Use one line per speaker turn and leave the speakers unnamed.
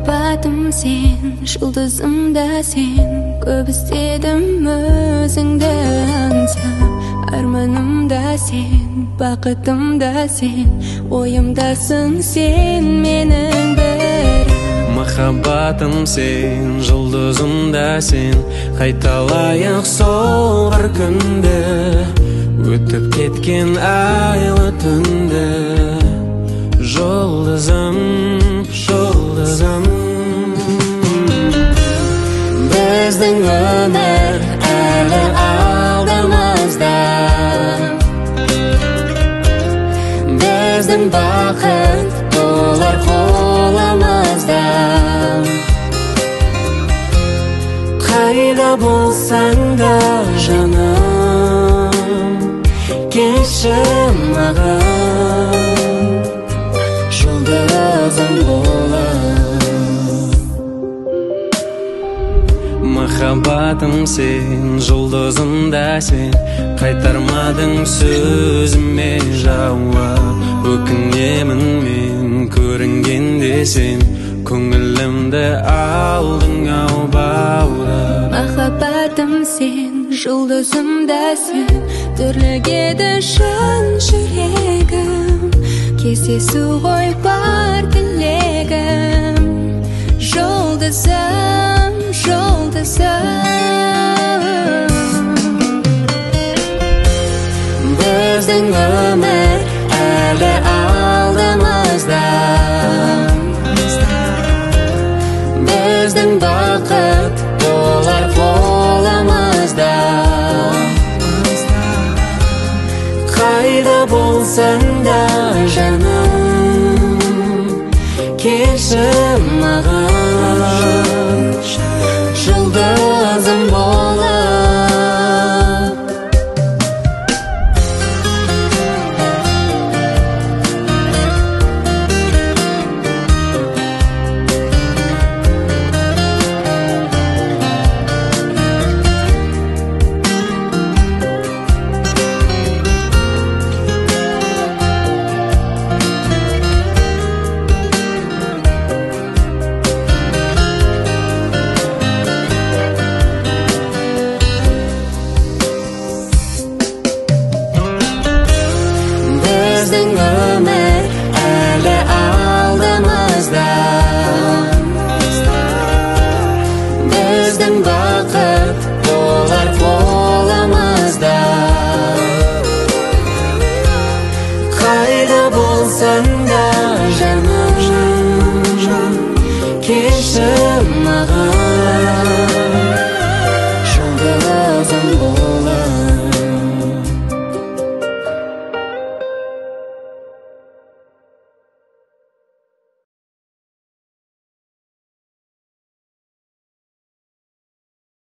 Махаббатым сен, жұлдызым да сен, көп іздедім өзіңді аңсап. Арманым да сен, бақытым да сен, ойымдасың сен менің бірім.
Махаббатым сен, жұлдызым да сен, қайталайық сол бір күнді, өтіп кеткен айлы түнді. Жұлдызым, жұлдызым, біздің өмір әлі алдымызда, біздің бақыт толар қолымызда. Қайда болсаң да жаным, келші маған, жұлдызым болып. Махаббатым сен, жұлдызым да сен, қайтармадың сөзіме жауап. Өкінемін мен көрінгенде сен, көңілімді алдың ау баурап.
Махаббатым сен, жұлдызым да сен, түрлігеді шын жүрегім, кездесу ғой бар тілегім. Жұлдызым, жұлдызым,
біздің өмір әлі алдымызда, біздің бақыт толар қолымызда. Қайда болсаң да жаным, келші маған, жұлдызым болып. Біздің өмір әлі алдымызда, біздің бақыт толар қолымызда. Қайда болсаң да жаным, келші маған,